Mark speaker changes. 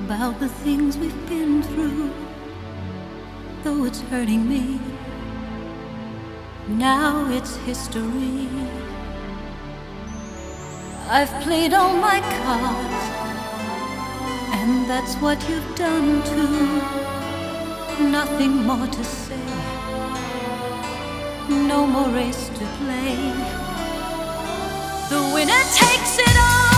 Speaker 1: about the things we've been through. Though it's hurting me, now it's history. I've played all my cards, and that's what you've done too. Nothing more to say, no more race to play. The winner takes it all.